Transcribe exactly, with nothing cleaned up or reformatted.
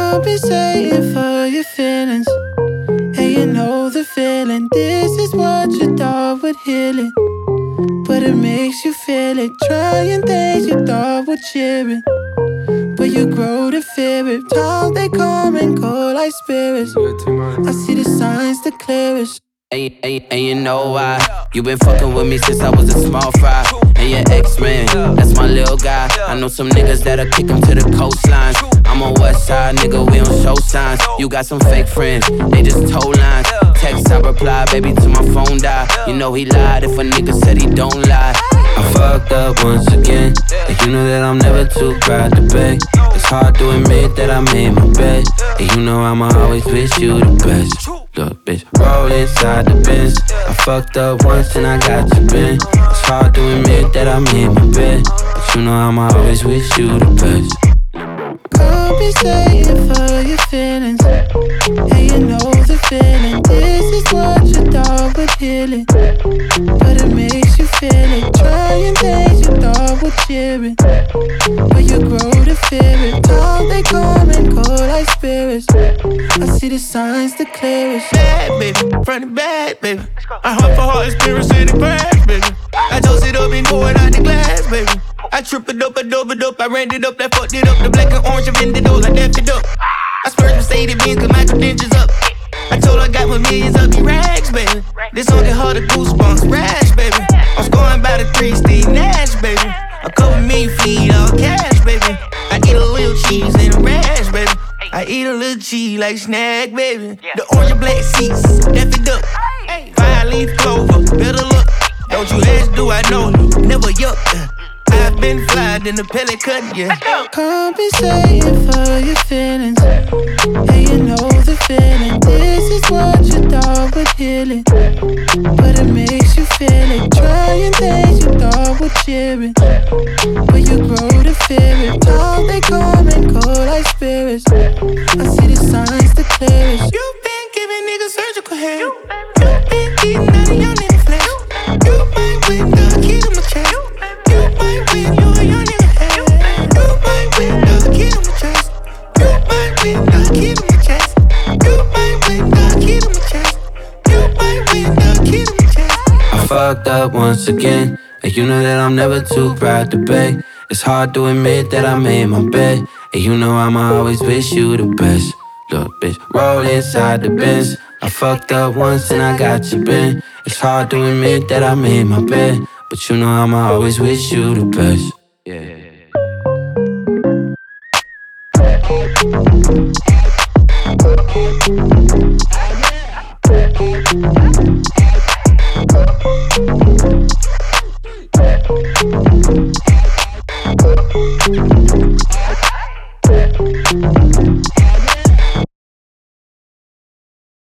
compensating for your feelings. And you know the feeling. This is what you thought would heal it, but it makes you feel it. Trying things you thought were cheering, but you grow to fear it. Time they come and go like spirits. I see the signs the clearest. And, and, and you know why? You been fucking with me since I was a small fry. And your ex-man, that's my little guy. I know some niggas that'll kick him to the coastline. I'm a west side nigga, we don't show signs. You got some fake friends, they just told lines. Text, I reply, baby, till my phone die. You know he lied if a nigga said he don't lie. I fucked up once again, and you know that I'm never too proud to beg. It's hard to admit that I made my bed, and you know I'ma always wish you the best. Look, bitch, roll inside the Benz. I fucked up once and I got you bent. It's hard to admit that I made my bed, but you know I'ma always wish you the best. Compensating for your feelings, and you know the feeling. This is what you thought would heal it, but it makes you feel it. Trying things you thought were cheering, but you grow to fear it. Time they come and go like spirits. I see the signs the clearest. Bad baby, front and back baby. I heart for heart, experience in the crash baby. I toast it up and pour it out the glass baby. I tripped it up, I dove it up, I ran it up, I fucked it up. The black and orange, I vended those, I dapped it up. I splurged Mercedes Benz, cause my credentials up. I told her I got my millions up, the rags, baby. This song get harder, goosebumps, rash, baby. I'm scoring by the three, Steve Nash, baby. A couple million feet, all cash, baby. I eat a little cheese and a rash, baby. I eat a little cheese like snack, baby. The orange and black seats, dapped it up. Five leaf clover, better look. Don't you ask, do I know? Never yuck. I've been fly, then the pellet cut, yeah. Compensating for your feelings, and you know the feeling. This is what you thought would heal it, but it makes you feel it. Trying things you thought were cheering, but you grow to fear it. Time they come and go like spirits. I see the signs the clearest. You been giving niggas surgical hair. You been eating out of your nigga flesh. You might win the kid on my chest. You might win, you a young nigga head. You might win the kid on my chest. You might win the kid on my chest. You might win the kid on my chest. You might win the kid on my chest. I fucked up once again, and you know that I'm never too proud to beg. It's hard to admit that I made my bed, and you know I'ma always wish you the best. Look, bitch, roll inside the Benz. I fucked up once and I got you bent. It's hard to admit that I made my bed, but you know I'ma always wish you the best. Yeah. Yeah.